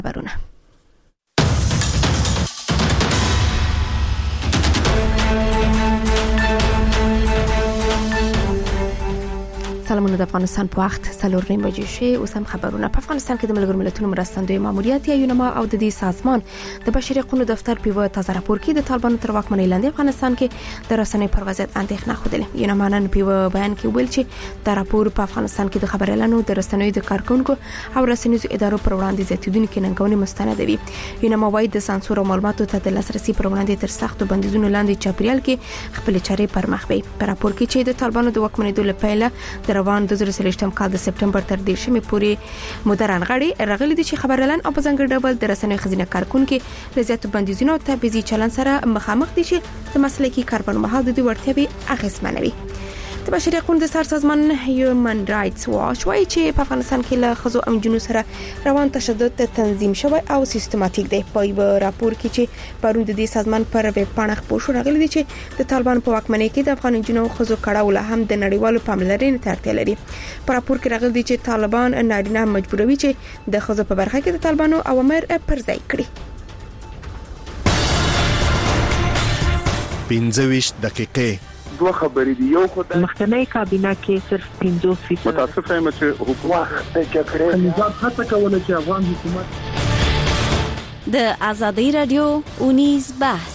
خبرونه. سلامونه د افغانستان په وخت 4:30 بجې شوي. اوس هم خبرونه. په افغانستان کې د ملګرو ملتونو مرستندوی ماموریت یا یونما او د دې سازمان د بشري حقوقو دفتر په تازه راپور کې د طالبانو تر واکمنۍ لاندې افغانستان کې د رسنۍ پر وضعیت اندېښنه خوده. یونما نن په بیان کې ویل چې د راپور په افغانستان کې د خبريالانو د رسنیو د کارکونکو او رسنیزو ادارو پر وړاندې زیاتېدونکې ننګونې مستندوي. یونما وايي د سانسور او معلوماتو ته د لاسرسي پر وړاندې تر سختو بندیزونو لاندې چاپیریال کې خپل چارې پر مخ وي. په راپور کې چې د طالبانو د واکمنۍ د پیله د روان 2023 کال د سپټمبر تر 10 پورې مدرن غړي راغلي دي چې خبريالان او په ځانګړي ډول د رسنیو خزینه کارکونکو د زیاتو بندیزونو او تبعیضي چلن سره مخامخ دي چې د مسلکي کاربن مهال د وړتیاوي اغیزمنوي. د بشري حقوقو د سر سازمان هیومن رائټس واچ وايي چې په افغانستان کې له خزو او جنو سره روان تشدد تنظیم شوی او سیستماتیک دی. په راپور کې چې پرون د دې سازمان پر ویب پاڼه خپور شو راغلي دي چې د طالبان په واکمنۍ کې د افغان جنو خزو کړهول هم د نړیوالو پاملرنې ته اړتیا لري. په راپور کې راغلي دي چې طالبان نارینه مجبوروي چې د خزو په برخه کې د طالبانو اوامر پر ځای کړي. 15 دقیقې دوه خبرې دي. یو خدای مخکنی کابینه کې صرف 50% متاسفه یم چې حکومت کې کړی نظام هڅه کوله چې افغان حکومت د ازادي رادیو اونیز بحث.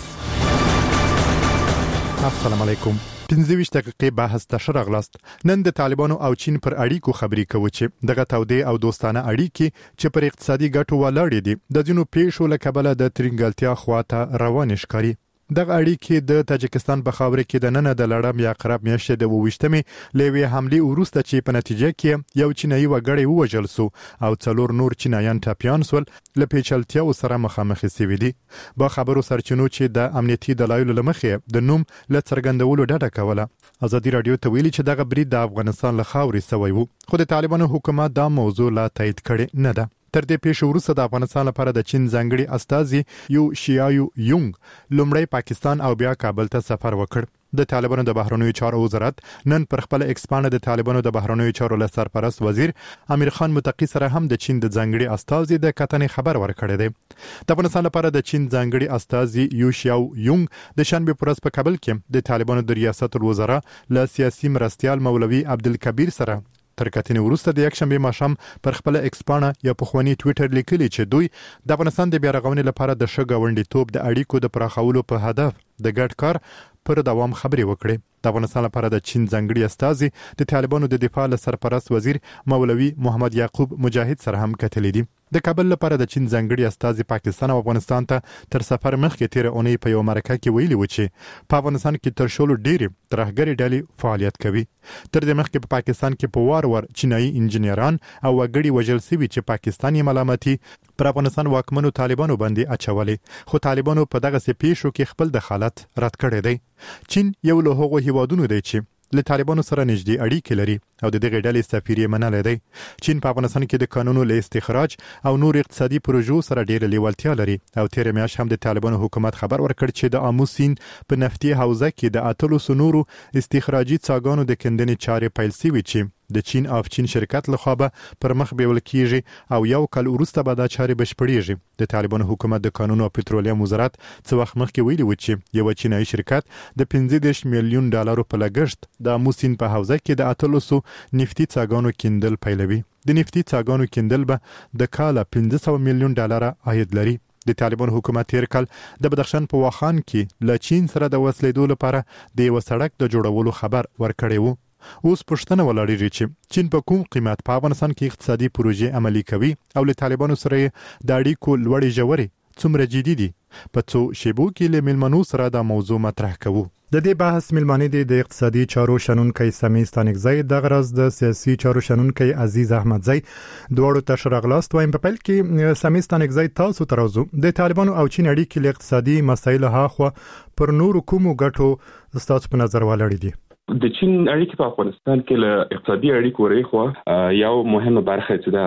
السلام علیکم. 15 دقیقې بحث ته شرغلاست. نن د طالبانو او چین پر اړیکو خبرې کوي چې دغه تودې او دوستانه اړیکې چې پر اقتصادي ګټو ولاړې دي د ځینو پیښو له کبله د ترنګلتیا خواته روان ښکاري. دغه اړیکې د تاجکستان په خاور کې د نن د لړم یا قرب میاشتې د 28مې لوي حمله وروسته چې په نتیجه کې یو چینایي وګړی ووژل شو او 4 نور چینایان ټاپیان سول له پیچلتیا سره مخامخ شوي دي. با خبرو سرچینو چې د امنیتي دلایلو لمخې د نوم له څرګندولو ډډه کوله. ازادي رادیو ته ویلي چې دغه برید د افغانستان له خاورې سوی وو، خو د طالبانو حکومت دا موضوع لا تایید کړي نه ده. تر دې پیښو وروسته د افغانستان لپاره د چین ځانګړي استازي یو شیایو یونګ لومړی پاکستان او بیا کابل ته سفر وکړ. د طالبانو د بهرنیو چارو وزارت نن پر خپل ایکس باندې د طالبانو د بهرنیو چارو له سرپرست وزیر امیر خان متقی سره هم د چین د ځانګړي استازي د کتنې خبر ورکړی دی. د افغانستان لپاره د چین ځانګړي استازي یو شیاو یونګ د شنبه پر ورځ په کابل کې د طالبانو د ریاست الوزرا له سیاسي مرستيال مولوي عبدالکبیر سره تر کتنې وروسته د یک شنبه ماښام پر خپل ایکس باندې یا په خواني ټوئیټر لیکلي چې دوی د افغانستان د بیا رغونې لپاره د ښه ګاونډیتوب د اړیکو د پراخولو په هدف د ګډ کار پر دوام خبرې وکړي. د افغانستان لپاره د چین ځانګړي استازي د طالبانو د دفاع له سرپرست وزیر مولوي محمد یعقوب مجاهد سره هم کتلې دي. د کابل لپاره د چین ځانګړي استازي پاکستان او افغانستان ته تر سفر مخکې تیر اونۍ په یو مرکه کې ویلي و چې په افغانستان کې تر شولو ډېری ترهګري ډلې فعالیت کوي. تر دې مخکې په پاکستان کې په وار چینایي انجنیران او وګړي وژل شوي چې پاکستاني ملامتي پر افغانستان واکمنو طالبانو باندې اچولې، خو طالبانو په دغه پیښو کې خپل دخالت رد کړی دی. چین یو له هغو هیوادونو دی چې له طالبانو سره نږدې اړیکې لري او د دغه ډلې سفیر یې منلی دی. چین په افغانستان کې د قانونو له استخراج او نور اقتصادي پروژو سره ډېره لیوالتیا لري او تیر میاشت هم د طالبانو حکومت خبر ورکړ چې د آمو سیند په نفتي حوزه کې د 800 نورو استخراجي څاګانو د کندنې چارې پیل شوي چې د چین افچین شرکت له خوا پر مخ بیول کیږي او یو کال وروسته به دا چارې بشپړیږي. د طالبانو حکومت د قانون او پټرولیم وزارت څه وخت مخکې ویلي و چې یو چینایي شرکت د 15 میلیون ډالرو په لګښت د آمو سیند په حوزه کې د 800 نفتي څاګانو کیندل پیلوي. د نفتي څاګانو کیندل به د کال 1500 میلیون ډالر عاید لري. د طالبان حکومت تیر کال د بدخشان په واخان کې له چین سره د وسلېدو لپاره د یو سړک د جوړولو خبر ورکړی وو. اوس پښتنه ولاړیږي چې چین په کوم قیمت په افغانستان کې اقتصادي پروژې عملي کوي او له طالبانو سره د اړیکو لوړې ژورې څومره جدي دي. په څو شیبو کې له ملمنو سره دا موضوع مطرح کوو. د دې بحث ملمانې دي د اقتصادي چارو شنونکي سمي ستانکزی د غرض د سیاسي چارو شنونکي عزیز احمدزی دوړو ته شرغلاست وایم. په پیل کې سمي ستانکزی تاسو ترازو د طالبانو او چین اړیکې له اقتصادي مسایلو هاخوا پر نورو کومو ګټو ستاسو په نظر ولړې دي؟ د چین اړیکې په افغانستان کې له اقتصادي اړیکو وروخه یو مهمه برخه چې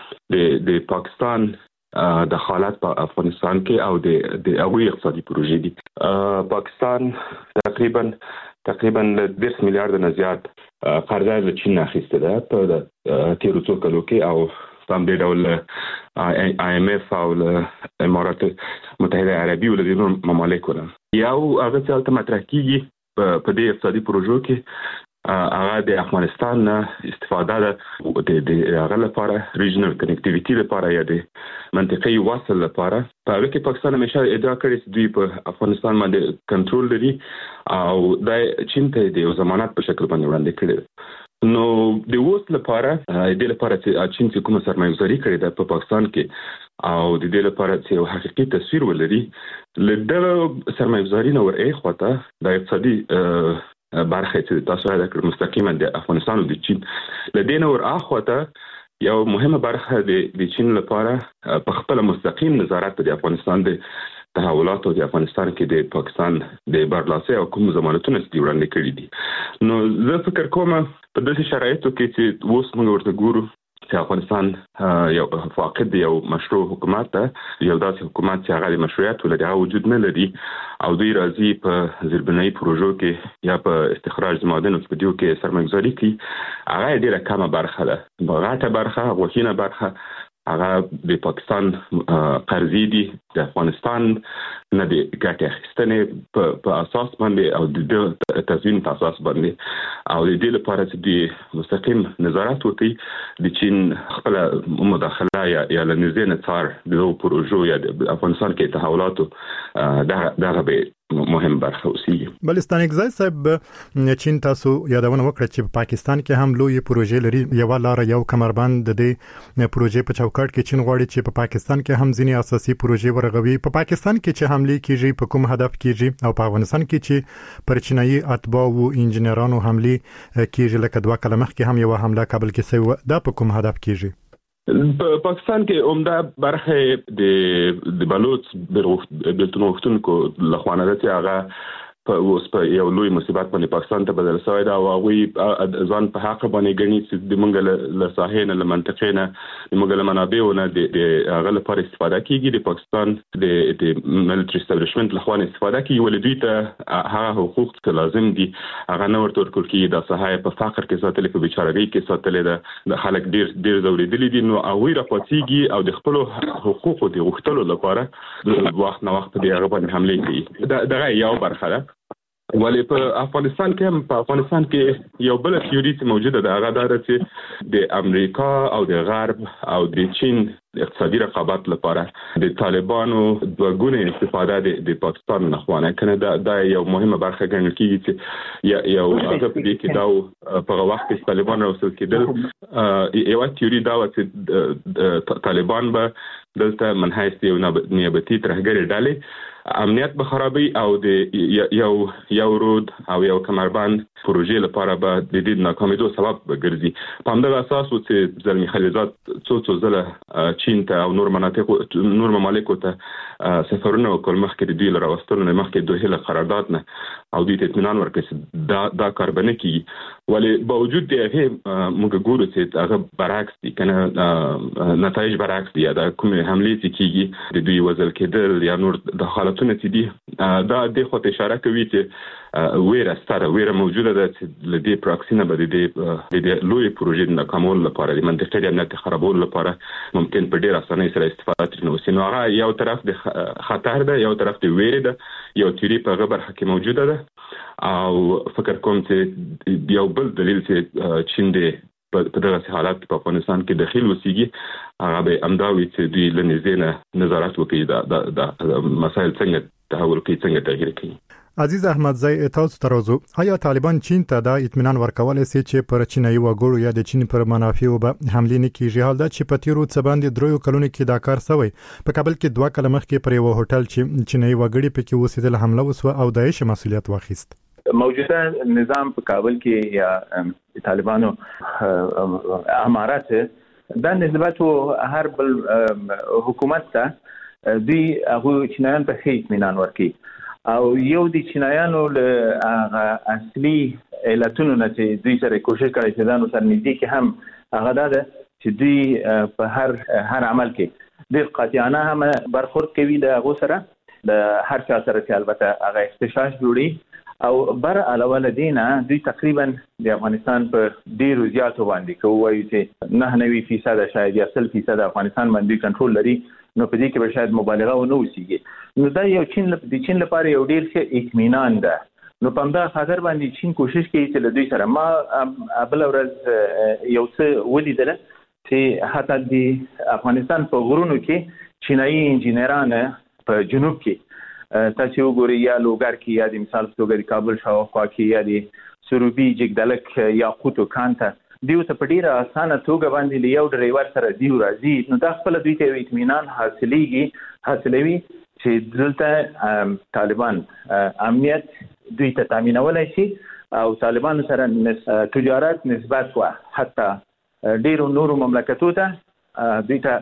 دا د پاکستان د حالت په افغانستان کې او د هغوی اقتصادي پروژې دي. پاکستان تقریبا له 10 میلیارډ نه زیات قرضه له چین اخیسته ده په تیرو څو کلو کې او هم د ډول IMF او امارات متحده عربي او د نور ممالکو نه یو هغه څه ته مطرح کیږي په دې اقتصادي پروژو کې هغه د افغانستان استفاده د هغه لپاره ریجنل کنیکټیویټی لپاره یا د منطقي وصل لپاره په هغه کې پاکستان همیشه ادعا کړې چې دوی په افغانستان باندې کنټرول لري او د چین ته د ضمانت په شکل باندې وړاندې کړي نو د اوس لپاره د لپاره چې چین چې کومه سرمایه‌گذاري کړې ده په پاکستان کې او د دې لپاره چې یو حقیقي تصویر ولري لدغه سرمایه‌گذاري نو ورې خواته د اقتصادي برخه چې تاسو راځي مستقیما د افغانستان او د چین لدین اور اخوته یو مهمه برخه د چین لپاره په خپل مستقیم نظارت د افغانستان د تحولات او د افغانستان کې د پاکستان د برلاسي او کوم ضمانتونه چې وړاندې کړي دي نو زه فکر کوم په داسې شرایطو کې چې اوس موږ ورته ګورو چې افغانستان یو فاقد یو مشروع حکومت ده یو داسې حکومت چې هغه د مشروعیت ولري هغه وجود نه لري او دوی راځي په زیربنایي پروژو کې یا په استخراج معدنو په دیو کې سرمایه‌گذاري کوي هغه ډیره کمه برخه ده غټه برخه غوښینه برخه هغه د پاکستان قرضې دي د افغانستان نه د ګټې اخیستنې په اساس باندې او د تضمین په اساس باندې او د دې لپاره چې د مستقیم نظارت وکړي د چین خپل مداخله یا لنیزه نثار د پروژو یا د افغانستان کې تحولاتو دغه به مهم برخه اوسېږي بلستان اگزای صاحب چین تاسو یادونه وکړه چې په پاکستان کې هم لوی پروژې لري یو لار یو کمربند د دې پروژې په چوکاټ کې چین غواړي چې په پاکستان کې هم ځینې اساسي پروژې ورغوي په پاکستان کې چې حمله کیږي په کوم هدف کیږي او په افغانستان کې چې پر چینایي اتباع او انجنیرانو حمله کیږي لکه دوه کلمه کې هم یو حمله کابل کې سوي دا په کوم هدف کیږي په پاکستان کې عمده برخه د بلوچ بلتون وختونکو لخوانه ده چې هغه په یو لوی مصیبت باندې پاکستان ته بدل شوی دا او هغه ځان په حق باندې غني چې د منګل له ساحې نه له منطقې نه د منګل منابعو نه د هغه لپاره استفاده کیږي د پاکستان د ملټری اسټابلیشمنت لخوا استفاده کوي ولې ته هغه حقوق چې لازم دي هغه نه ورته ورکول کیږي د ساحې په فقر کې ساتل په بیچارهګۍ کې ساتل د خلک ډیر زوریدلي دي نو هغه راپاتېږي او د خپل حقوقو د غوښتلو لپاره د وخت نه وخت په هغه باندې حمله کوي دا یو برخه ده ولی په افغانستان کې یو بل تیوري چې موجوده ده هغه دا چې د امریکا او د غرب او د چین اقتصادي رقابت لپاره د طالبانو دوه استفاده د پاکستان نه خوانه کنه دا یو مهمه برخه ګڼل کیږي چې یو هغه په دې کې دا په وخت کې طالبان راوستل کېدل یو تیوري دا و چې طالبان به دلته منحیث یو نیابتي ترهګر ډلې امنیت به خرابي او د یو رود او یو کمربند پروژې لپاره به د دې ناکامیدو سبب ګرځي په همدغه اساس چې زلمی خلیلزاد څو ځله چین ته او نور ممالکو ته سفرونه وکړ مخکې د دوی لپاره واستونه مخکې دوه له قرارداد نه او دوی ته اطمینان ورکړي دا کار به نه کیږي ولی باوجود د هغه موږ ګورو چې هغه برعکس دي کنه نتایج برعکس دي دا کومه حمله چې کیږي د دوی وزل کېدل یا نور د حالتونه چې دي دا د خو اشاره کوي چې ویره موجوده ده چې لدی پراکسینه به د لوی پروژې د ناکامول لپاره د منطقې امنیت خرابول لپاره ممکن په ډیر اسانۍ سره استفاده ترې نو سينو هغه یو طرف د خطر ده یو طرف د ویره ده یو تیوري په غبر حکم موجوده ده او فکر کوم چې یو بل دلیل چې چین دی په دغه حالات په افغانستان کې داخل وسیږي هغه به امداوي چې دوی لنیزینه نظارت وکړي دا مسایل څنګه تحول کوي څنګه تغییر کوي عزیز احمدزی تاسو ترازو آیا طالبان چین ته دا اطمینان ورکول سي چې پر چینایي وګړو یا د چین پر منافعو به حمله نه کیږي حال دا چې په تیرو څه باندې دروي کلونو کې دا کار شوی په کابل کې 2 کال مخکې پر یو هوټل چې چینایي وګړي پکې وسیدل حمله وسو او داعش مسؤلیت واخیست موجوده نظام په کابل کې یا طالبانو امارات دا نسبت هر بل حکومت ته دوی هغه چینایان په هیڅ اطمینان ورکي او یو د چینایانو له اصلي علتونو نه چې دوی سره کوشش کوي چې ځان سره نږدې کې هم هغه ده چې دوی په هر عمل کې د قاطعانه هم برخورد کوي د هغه سره د هر چا سره چې البته هغه احتجاج جوړي او بر علاوه لدينا دوی تقریبا د افغانستان په ډیرو زیاتو باندې کوي چې 99% شاید 100% افغانستان باندې کنټرول لري، نو په دې کې به شاید مبالغه ونه وسیږي. نو دا یو چین لپاره یو ډیر ښه اطمینان ده. نو په همدا خاطر باندې چین کوشش کوي چې له دوی سره ما بل ورځ یو څه ولیدل چې حتی د افغانستان په غرونو کې چینایي انجینران په جنوب کې تاسو وګورئ یا لوګر کې یا د مثال په توګه د کابل شاوخوا کې یا د سروبي جګدلک یا قوتو کانته دیو ته په ډیره اسانه توګه باندې له یو ډرایور سره دیو راځي. نو دا خپل دوی ته اطمینان حاصلوي چې دلته طالبان امنیت دوی ته تامینولای شي او طالبان سره تجارت نسبت وا حتی ډیرو نورو مملکتو ته دوی ته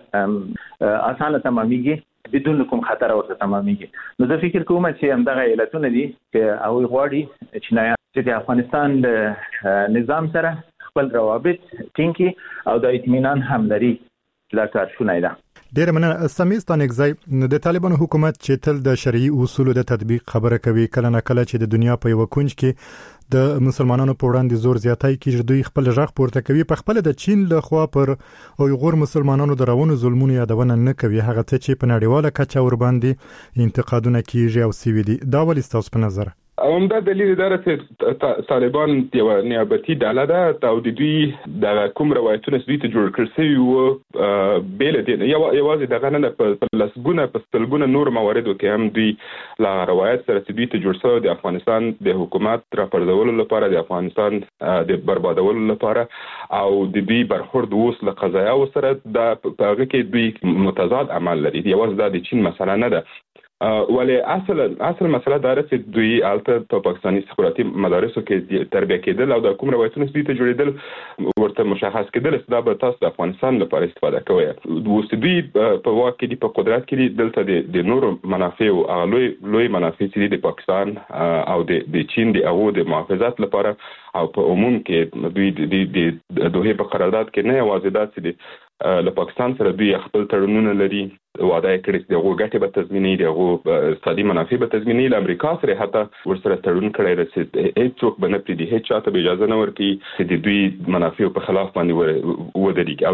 اسانه تمامېږي بدون کوم خطر ورته تمامېږي. نو زه فکر کوم چې همدغه علتونه دي چې هغوی غواړي چینایان چې د افغانستان د نظام سره خپل روابط ټینګ کړي او د اطمینان هم لري. دا کار شونی ده. ډیر مننه. سمیستانګزای د طالبانو حکومت چې تل د شرعي اصولو د تطبیق خبره کوي، کله نه کله چې د دنیا په یو کونج کې د مسلمانانو په وړاندې زور زیاتای کیږي، دوی خپل ژغ پورته کوي، په خپل د چین له خوا پر اویغور مسلمانانو د روانو ظلمونو یادونه نه کوي، هغه ته چې په نړیواله کچه ور باندې انتقادونه کیږي او سوي دي. دا ولې ستاسو په نظر؟ همدا دلیل دی چې طالبان یو نیابتي ډله ده او د دوی د کوم روایتونه دوی ته جوړ کړل شوي وو بیل دي یوازې دغه نه په لسګونه په سلګونه نور مواردو کې هم دوی لا روایت سره دوی ته جوړ شوی د افغانستان د حکومت راپرځولو لپاره، د افغانستان د بربادولو لپاره او د دوی برخورد اوس له قضایا سره د هغه کې دوی متضاد عمل لري. یوازې دا د چین مسله نه ده، ولی اصل مسله دا چې دوی الته په پاکستاني استخباراتي مدارسو کې تربیه کېدل او د کوم روایتونو دوی ته جوړېدل ورته مشخص کېدل چې دا به تاسو د افغانستان لپاره استفاده کوئ. اوس دوی په واک کې دي، په قدرت کې دي، دلته د نورو منافع او لوی منافع چې د پاکستان او د چین د هغو د محافظت لپاره او په عموم کې دوی د دوحې په قرارداد کې نه یوازې دا چې له پاکستان سره دوی خپل تړونونه لري، وعده یې کړې چې دغه ګټې به تضمینوي، دغه اقتصادي منافع به تضمینوي. له امریکا سره حتی ورسره تړون کړی دی چې هیڅوک به نه پرېږدي، هیڅ چاته به اجازه نه ورکوي چې د دوی منافعو په خلاف باندې ودرېږي.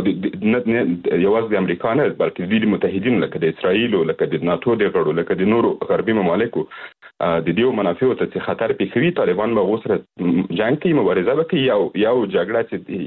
او یوازې د امریکا نه بلکې دوی د متحدینو لکه د اسرائیلو، لکه د ناتو د غړو، لکه د نورو غربي ممالکو د دې منافعو ته چې خطر پیښوي، طالبان به غوسره جنگ کوي، مبارزه وکړي. یو جګړه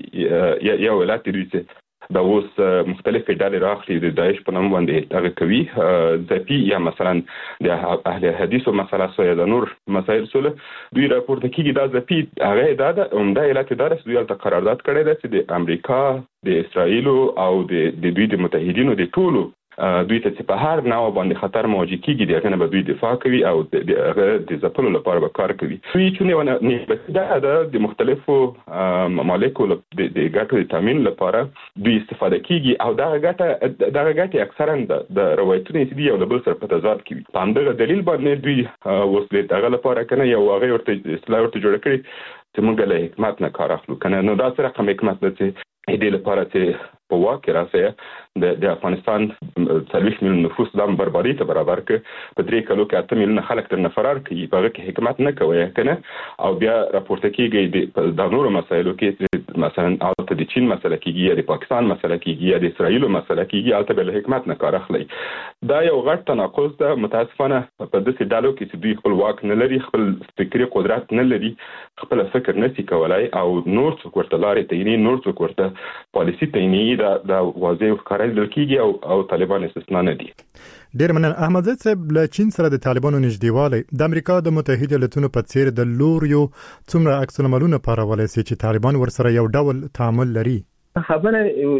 چې یو ولایت دوی چې دا اوس مختلفې ډلې راخلي د داعش په نوم باندې هغه کوي ځپي، یا مثلا د اهل حدیثو مسله یا د نور مسایل سره دوی راپورته کیږي. دا ځپي هغه دا عمده علت دا چې دوی البته قرارداد کړی دی چې د امریکا، د اسرائیلو او د دوی د متحدینو د ټولو دوی ته چې په هر نوع باندې خطر مواجه کیږي دغه نه به دوی دفاع کوي او دغه د ځپلو لپاره به کار کوي. دوی چې نه د مختلفو ممالکو د ګټو د تامین لپاره دوی استفاده کیږي او دغه ګټې اکثرا د روایتونو چې دی یو له بل سره په تضاد کې وي. په همدغه دلیل باندې دوی وسلې دغه لپاره کنه یو هغه ورته اصلاح ورته جوړ کړي چې موږ له حکومت نه کار اخلو کنه. نو دا سره کوم حکومت چې دې لپاره چې په واک راځي د افغانستان 40 میلیون نفوس د بربادي ته برابر ک په 3 کلو کې 8 میلیون خلک تر فرار کوي، په هغه کې حکومت نه کوي کنه. او بیا راپورته کیږي د نورو مسایلو کې مثلا البته د چین مسله کیږي یا د پاکستان مسله کیږي یا د اسرائیل مسله کیږي، البته بل حکومت نه کار اخلي. دا یو غټ تناقض ده. متاسفانه په داسې ډالو کې چې دوی خپل واک نه لري، خپل فکری قدرت نه لري، خپل فکر نشي کولای او نور څوک ورته لارې تعیني، نور څوک ورته پالیسی تعیني. دا واضح ښکارل کیږي او طالبان استثنا نه دي. ډیر مننه. احمد زید صاحب، له چین سره د طالبانو نږدېوالی د امریکا د متحده ایالاتونو په څیر د لوریو څومره عکس العملونه پارولای شي چې طالبان ورسره یو ډول تعامل لري؟ خبره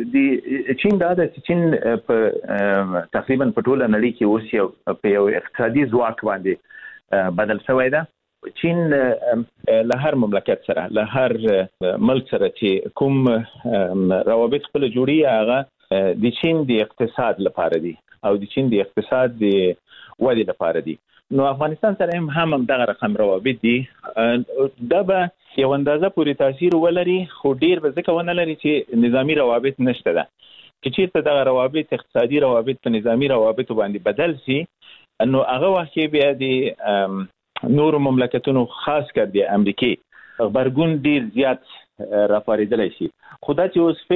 د چین دا ده چې چین په تقریبا په ټوله نړۍ کې اوس یو اقتصادي ځواک باندې بدل شوی ده. چین له هر مملکت سره، له هر ملک سره چې کوم روابط خپل جوړي، هغه د چین د اقتصاد لپاره دي او د چین د اقتصاد د ودې لپاره دي. نو افغانستان سره هم دغه رقم روابط دي. دا به یو اندازه پورې تاثیر ولري، خو ډیر به ځکه ونه لري چې نظامی روابط نشته ده. چې چیرته دغه روابط اقتصادي روابط په نظامی روابط باندې بدل شي، نو هغه وخت بیا د نور مملکتونو خاص کر د امریکای خبرګون ډیر زیات راپاریدلی شي. خو دا چې اوس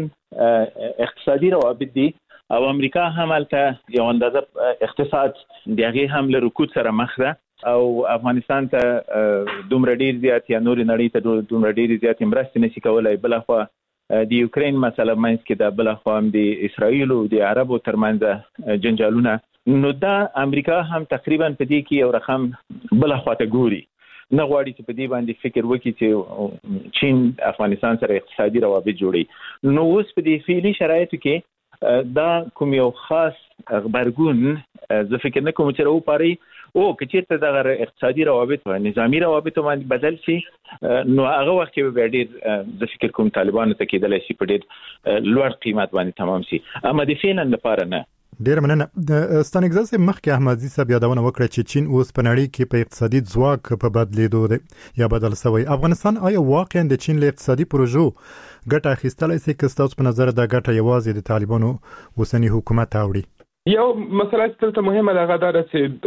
فعلا اقتصادي روابط دي او امریکا هم البته یو اندازه اقتصاد دغه هم له رکود سره مخ ده او افغانستان ته دومره ډیر زیات یا نور نړۍ ته دومره ډیر زیات مرستې نشي کولای. بلخوا د یوکرين مسله مینس کې د بلخوا هم د اسرایل او د عربو ترمنځ جنجالونه، نو دا امریکا هم تقریبا په دې کې یو رقم بلخوا ته ګوري، نه غواړي چې په دې باندې فکر وکړي چې چین افغانستان سره اقتصادي روابط جوړي. نو اوس په دې فعلي شرایطو کې دا کوم یو خاص خبرګون زه فکر نه کوم چې راوپاري او کچېرته د اقتصادي روابط او نظامی روابط باندې بدل شي، نو هغه وخت کې به ډېر زه فکر کوم طالبانو ته کېدلی شي په ډېر لوړ قیمت باندې تمام شي، اما د فعلا لپاره نه. ډیر مننه. د ستانګزاس مخکې احمدزي صاحب یادونه وکړه چې چین اوس په نړۍ کې په اقتصادي ځواک په بدلیدو دی یا بدل شوی. افغانستان آیا واقعا د چین له اقتصادي پروژو ګټه اخیستلای شي که ستاسو په نظر دا ګټه یوازې د طالبانو اوسنی حکومت اوري؟ یو مسله چې مهمه ده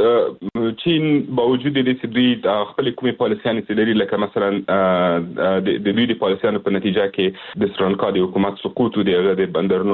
چې چین باوجود دې چې دوی د خپل کومې پالیسیانې چې لري، لکه مثلا د دوی د پالیسیانو په نتیجه کې د سریلانکا د حکومت سقوط او د بندرونو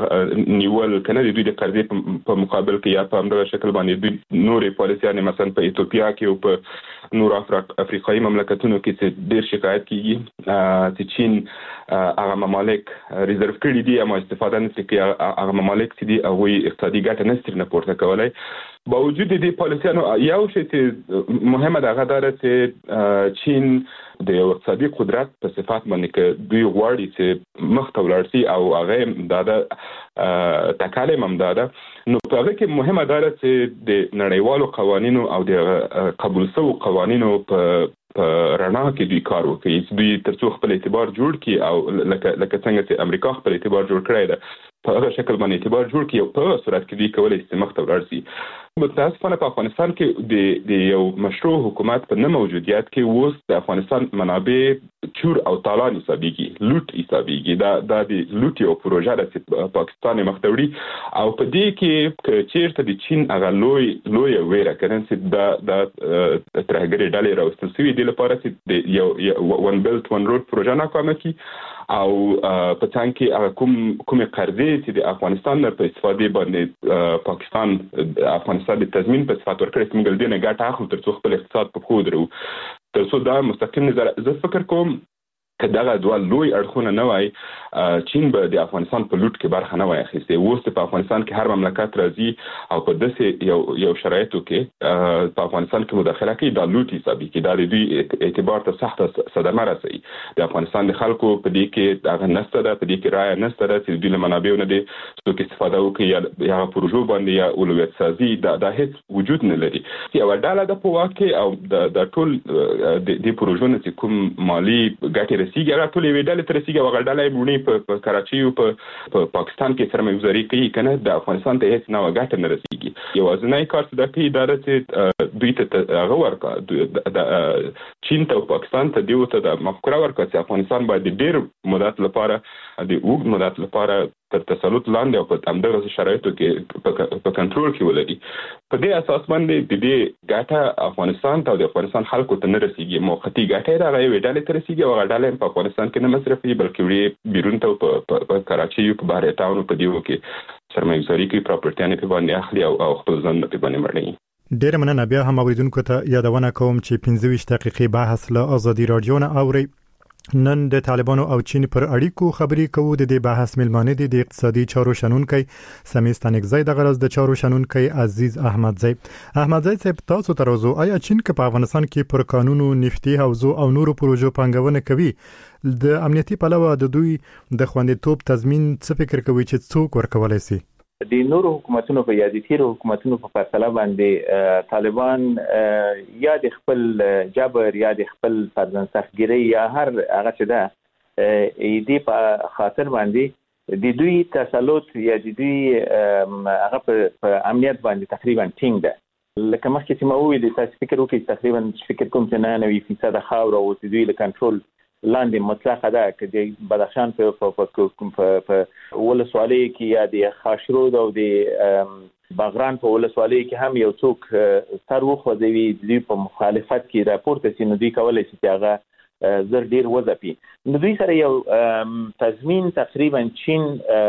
نیول کنه د دوی د قرضې په مقابل کې یا په همدغه شکل باندې دوی نورې پالیسیانې مثلا په ایتوپیا کې او په نور افریقایي مملکتونو کې چې ډېر شکایت کیږي چې چین هغه ممالک ریزرو کړي دي اما استفاده نه کوي، هغه ممالک چې دي هغه اقتصادي ګټه نشي نه پورته کولای. باوجود دې پالیسیانو یو شی چې مهمه ده هغه چې چین د اقتصادي قدرت په صفات باندې کې دوی غواړي چې مخ ته ولاړ شي او هغه د تکالم هم ده. نو په هغه کې مهمه ده چې د نړیوالو قوانینو او د قبول شوو قوانینو په رڼا کې دوی کار وکړي، دوی ترڅو خپل اعتبار جوړ کړي او لکه څنګه چې امریکا خپل اعتبار جوړ کړی ده په هغه شکل باندې اعتبار جوړ کړي او په صورت کې دوی کولای شي مخ ته ولاړ شي. متاسفانه په افغانستان کې د یو مشروع حکومت په نه موجودیت کې اوس د افغانستان منابع چور او تالان حسابيږي، لوټ حسابيږي. دا د لوټ یو پروژه ده چې پاکستان مخ ته وړي او په دې کې چیرته د چین هغه لوی ویره کړي چې دا ترهګری ډلې راوستل شوی دی لپاره چې د یو ون بیلټ ون روډ پروژه ناکامه کی او په څنګه کې کوم قرضې چې د افغانستان نه په استفادې باندې پاکستان افغانستان د تضمین په صفات ورکړي چې موږ دې نه ګټه اخلو ترڅو خپل اقتصاد په خو درو. ترڅو دا مستقیم نظر زه فکر کوم که دغه دوه لوی اړخونه نه وای چین به د افغانستان په لوټ کې برخه نه وای اخیستې. اوس په افغانستان کې هر مملکت راځي او په داسې یو شرایطو کې په افغانستان کې مداخله کوي، دا لوټ حسابي کې دا د دوی اعتبار ته سخته صدمه رسوي. د افغانستان د خلکو په دې کې هغه نشته ده، په دې کې رایه نشته ده چې دوی له منابعو نه دي څوک استفاده وکړي یا پروژو باندې یا اولویت سازي دا هیڅ وجود نه لري. یو ډله د په واقع او د ټول د پروژو نه کوم مالی ګټه رسیږي هغه ټول وی ډلې تر رسیږي هغه ډلې مونږ په کراچي او په پاکستان کې سرمایه‌گذاري کوي کنه د افغانستان ته هیڅ نه ګټه نه رسیږي. یو ځنای کار څه د کې اداره چې دوی ته هغه ورکا د چین ته او پاکستان ته دیو ته د مفکوره ورکا چې افغانستان باید ډیر مدت لپاره د اوږد مدت لپاره تر تسلط لاندې او په همدغه شرایطو کې په کنټرول کې ولري. په دې اساس باندې د دې ګټه افغانستان ته او د افغانستان خلکو ته نه رسیږي، موقتی ګټه راغی ویډالې ته رسیږي او غړډالې په افغانستان کې نه مصرفي بلکې وی بیرون ته په کراچي او په بهر ټاون په دیو کې سرمایه‌گذاري کوي، پراپرټي په باندې اخلي او خپل ځان په باندې مړني. ډیر مننه. بیا هم اوریدونکو ته یادونه کوم چې 15 دقیقې بحث له ازادي رادیو نه اوري. نن د طالبانو او چین پر اړیکو خبرې کوو. د دې بحث ملمانه دي د اقتصادي چارو شنونکي سمیستانګزی د غرض د چارو شنونکي عزیز احمدزی. احمدزی صاحب تاسو ترازو آیا چین که په افغانستان کې پر قانونو نفتي حوزو او نورو پروژو پنګونه کوي د امنیتي پلوه د دوی د خوندیتوب تضمین څه فکر کوي چې څوک ورکولای شي؟ د نورو حکومتونو په یادې تیرو حکومتونو په فیصله باندې طالبان یا د خپل جبر یا د خپل سرزنسخګیری یا هر هغه څه ده دې په خاطر باندې د دوی تسلط یا د دوی هغه په امنیت باندې تقریبا ټینګ ده. لکه مخکې چې ما وویل تاسو فکر وکړئ تقریبا فکر کوم چې 99% خاور او د دوی له کنټرول لاندې مطلقه ده که د بدخشان په ولسوالۍ کې یا د خاشرود او د باغران په ولسوالۍ کې هم یو څوک سر وخوځوي دوی په مخالفت کې راپورته سي نو دوی کولای شي چې هغه زر ډیر وځپي. نو دوی سره یو تضمین تقریبا چین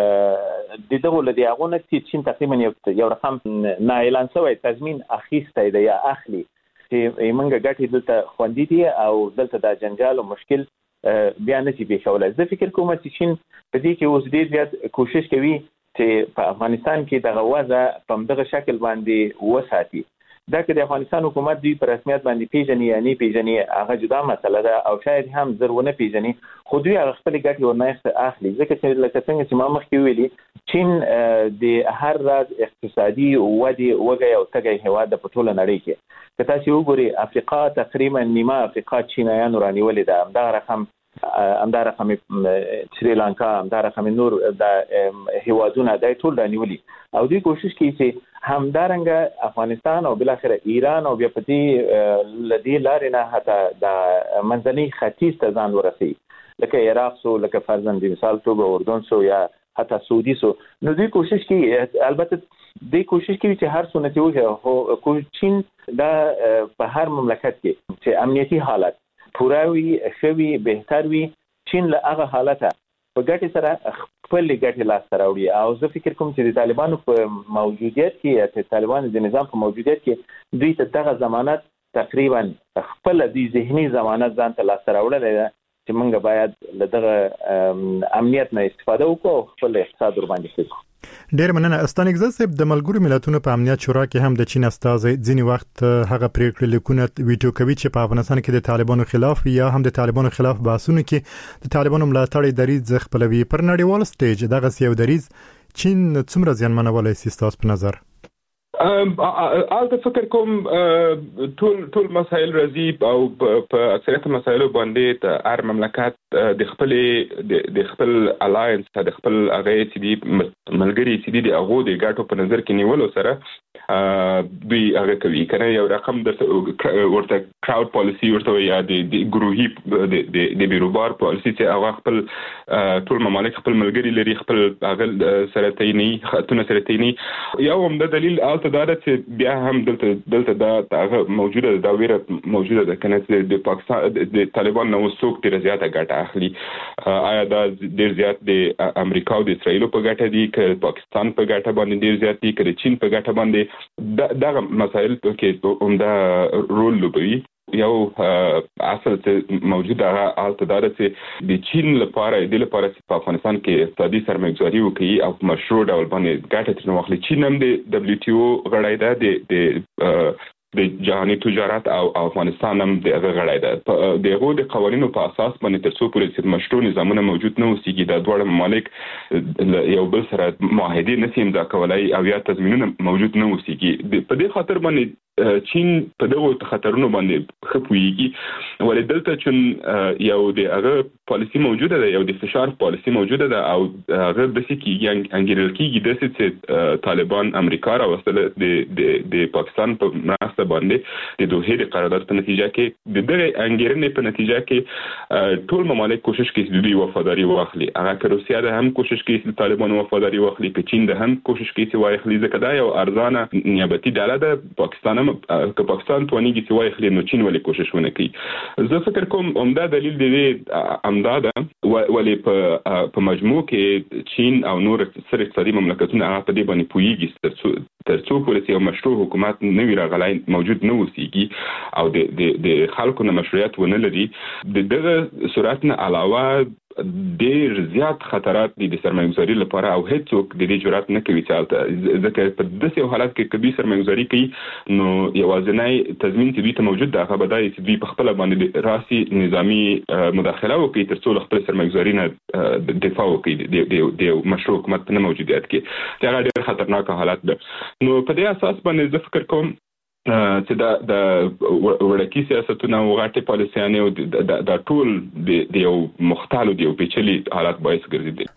د دغه لدیاغونه چې چین تقریبا یو رقم نه اعلان شوی تضمین اخیسته دی یا اخلي چې موږ ګټې دلته خوندي دي او دلته د جنجال او مشکل بیا نشي پیښولای. زه فکر کوم چې چین په دې کې اوس ډیر زیات کوشش کوي چې په افغانستان کې دغه وضع په دغه شکل باندې وساتي. دا که د افغانستان حکومت دوی په رسمیت باندې پیژني یا نه پیژني هغه جدا مسله ده او شاید هم ضرورونه پیژني خو دوی هغه خپل ګټې ورنه اخلي ځکه چې لکه څنګه چې ما مخکې ویلي چین د هر راز اقتصادي ودې وګي او تګي هواد د پټوله نړۍ کې که تاسو وګورئ افریقا تقریبا نیمه افریقا چینایانو رانیولې ده همدا رقم سریلانکا همدا رقم نور د هوادونه د ټول رانیولي او دوی کوشش کوي چې همدارنګه افغانستان او بالاخره ایران او بیا پتی لدی لارې نه حتی د منځني ختیځ ته ځان ورسي لکه عراق سو لکه فرضاً د مثال توګه اردن سو یا حتی سعودي سو نو دوی کوشش کوي البته دوی کوشش کوي چې هر څونه چې وي چین دا په هر مملکت کې چې امنیتي حالت پوراوي شوي بهتر وي چین له هغه حالته په ګټې سره خپل ګټې لاس ته راوړي او زه فکر کوم چې د طالبانو په موجودیت کې یا د طالبانو د نظام په موجودیت کې دوی ته دغه ضمانت تقریبا خپل د ذهني ضمانت ځان ته لاس ته راوړلی ده چې موږ باید له دغه امنیت نه استفاده وکړو او خپل اقتصاد ورباندې وکړو. ډیر مننه استانګزه صاحب. د ملګرو ملتونو په امنیت شورا کې هم د چین استازي ځینی وخت هغه پریکړې لیکونه ویټو کوي چې په افغانستان کې د طالبانو خلاف یا هم د طالبانو خلاف بحثونه کې د طالبانو ملاتړ دریځ خپلوي. پر نړیوال سټیج دغه سیو دریځ چین څومره ځانمنولای سي تاسو په نظر؟ البته فکر کوم ټول مسایل راځي او په اکثریت مسایلو باندې د هر مملکت د خپل الاینس د خپل هغه چې دی ملګری چې دی هغه د ګټو په نظر کې نیولو سره دوی هغه کوي کنه یو رقم ورته کراود پالیسی ورته یا د ګروهي د بیروبار پالیسی چې هغه خپل ټول ممالک خپل ملګری لري خپل هغه سره تینی خاتون سره تینی یو هم د دلیل دا چې بیا هم دلته دا هغه موجوده دا ویره موجوده ده کنه چې د پاکستان د طالبان نو څوک ډیر زیاته ګټه اخلي آیا دا ډیر زیات د امریکا او د اسرایل په ګټه دي که پاکستان په ګټه باندې ډیر زیات دي که چین په ګټه باندې دا مسایل کې عمده رول لوبوي. یو اصل چې موجوده حالت دا ده چې د چین لپاره چې په افغانستان کې اقتصادي سرمایه‌ګذاري وکړي او مشروع ډول باندې ګټه ترې واخلي. چین هم د WTO غړی ده د جهاني تجارت او افغانستان هم دغه غړی ده. دغه د قوانینو په اساس باندې تر څو پورې چې مشروع نظامونه موجود نه وسیږي د دوه ممالک یو بل سره معاهده نشي امضا کولای او یا تضمینونه موجود نه وسیږي. په دې خاطر باندې چین په دغه خطرونو باندې خپويږي ولې دلته چې یو د هغه پالیسی موجوده ده یو د فشار پالیسی موجوده ده او هغه د سکی انګیرل کیږي د چې طالبان امریکا راوستل د پاکستان په مرسته باندې د دوه د قرارداد په نتیجه کې د دغه انګیرنې په نتیجه کې ټول ممالک کوشش کوي چې دوی وفاداری واخلي. هغه که روسیا ده هم کوشش کوي چې طالبان وفاداری واخلي که چین ده هم کوشش کوي چې واخلي ځکه دا یو ارزانه نیابتي ډله ده. پاکستان که پاکستان توانیږي چې واخلي نو چین ولې کوشش ونه کوي. زه فکر کوم عمده دلیل دی امداده ولې په مجموع کې چین او نور سره اقتصادي مملکتونه هغه په دې باندې پويږي تر څو پورې یو مشروع حکومت نه وي راغلی موجود نه وسیږي او د خلکو نه مشروعیت ونه لري. دغه صورت نه علاوه ډیر زیات خطرات دي د سرمایه‌ګذاري لپاره او هیڅوک د دې جرأت نه کوي چې ځکه په داسې حالت کې کبي سرمایه‌ګذاري کوي نو یوازینی تضمین چې دوی ته موجود ده هغه بدای چې دوی په خپل باندې راسي نظامی مداخله وکړي تر څو خپل سرمایه‌ګذاري نه دفاع وکړي د مشروع حکومت په موجودیت کې دا ډیر خطرناک حالت ده. نو په دې اساس باندې زه فکر کوم چې د وړاندې سیاستونه او غټه پالیسیانه او د ټول د یو مختلف دی او پیچلي حالت باعث ګرځي.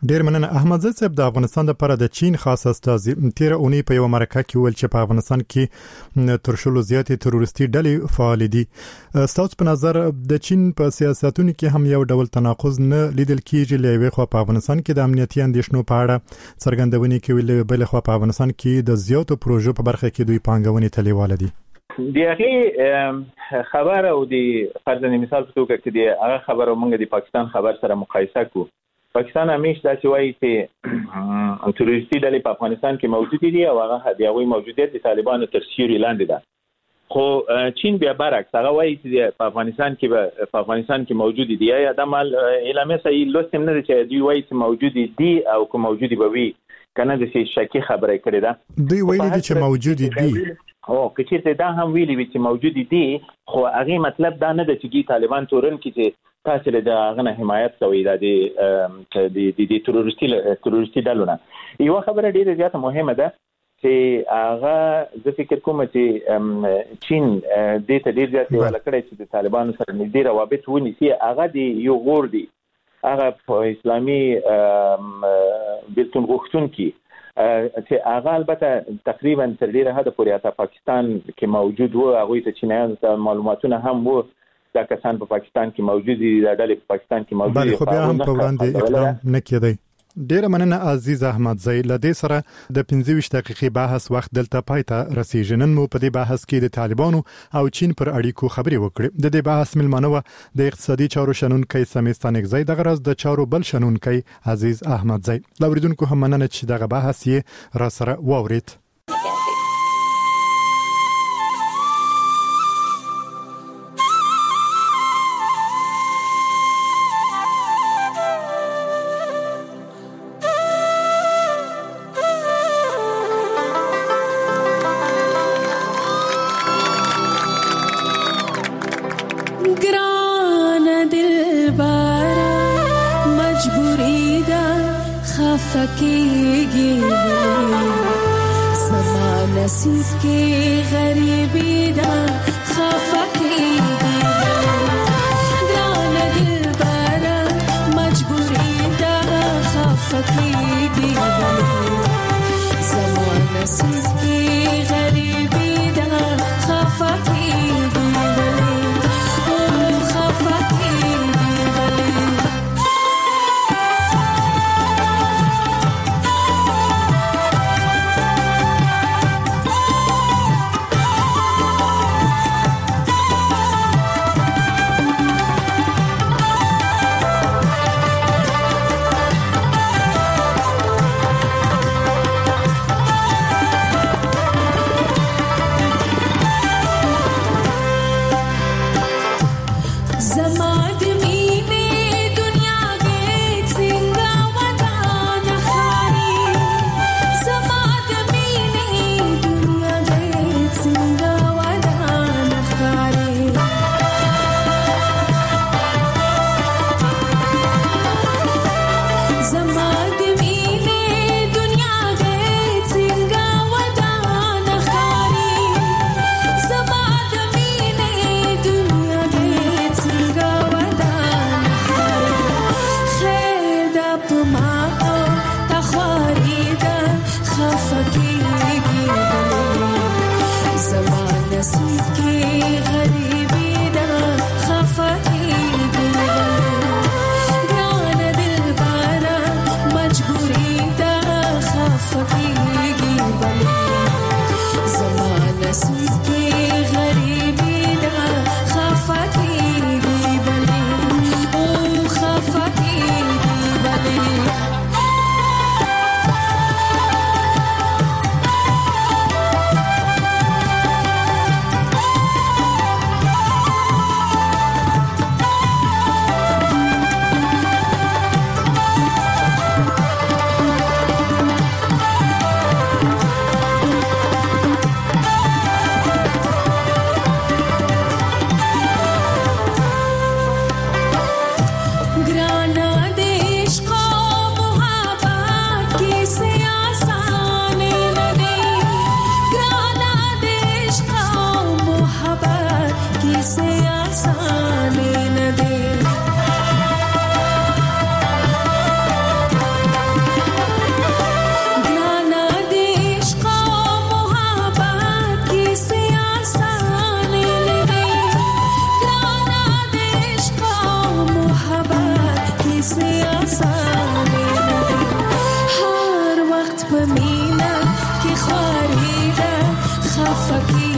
ډیر مننه احمد زید صاحب. د افغانستان لپاره د چین خاص استازي تیر اونۍ په یو مرکه کې ویل چې په افغانستان کې تر شلو زیاتې تروریستي ډلې فعال دي. تاسو په نظر د چین په سیاستونو کې هم یو ډول تناقض نه لیدل کیږي؟ لوي خو په افغانستان کې د امنیتي اندېښنو په اړه څرګندونې کوي، بل خو په افغانستان کې د زیاتو پروژو په برخه کې دوی پانګونې تلیواله دي. دغه خبر او د فرضاً مثال په توګه کې د هغه خبر او موږ د پاکستان خبر سره مقایسه کوو. پاکستان همیشه دا چې وایي چې تروریستي ډلې په افغانستان کې موجود دي او هغه د هغوی موجودیت د طالبانو تر سیوري لاندې ده. خو چین بیا برعکس هغه وایي چې په افغانستان کې موجود دي. یا د مال اعلامیه صحیح لوستم نه چې دوی وایي چې موجود دي او که موجود به وي کنه د شکی خبره کړې ده. دوی ویلي دي چې موجود دي او که چیرته دا هم ویلي وي چې موجود دي، خو هغه مطلب دا نه ده چې طالبان تورن کې چې تاسو له هغه حمایت کوي د تروریستي ډلونه. یو خبره ډیره زیاته مهمه ده چې هغه زه فکر کوم چې چین د ته ډیر زیات ولا کړی چې د طالبانو سره نږدې روابط ونیسي. هغه د یو غور دي، هغه په اسلامي بیلتون غوښتونکي چې هغه البته تقریبا تر ډیره حد پورې اته پاکستان کې موجود وو. هغه ته چینایان ته معلوماتونه هم وو دا کسان په پاکستان کې موجود دي، دا ډلې په پاکستان کې موجود دي، خو بیا هم په وړاندې اقدام نه کېدی. ډیره مننه عزیز احمد زئی. لدې سره د 25 دقیقې بحث وخت دلته پای ته رسیږي. نن مو په دې بحث کې د طالبانو او چین پر اړیکو خبرې وکړې. د دې بحث ملمنو د اقتصادي چارو شنونکي سمیستان اگزای د غرض د چارو بل شنونکي عزیز احمد زئی. لوریدونکو هم مننه چې دغه بحث یې را سره واورید. फकीगी समा नसीब के गरीबी दा खफकीगी ग्रान दिल बारा मजबूरी दा खफकीगी समा नसीब के गरीबी दा खफकीगी فقیر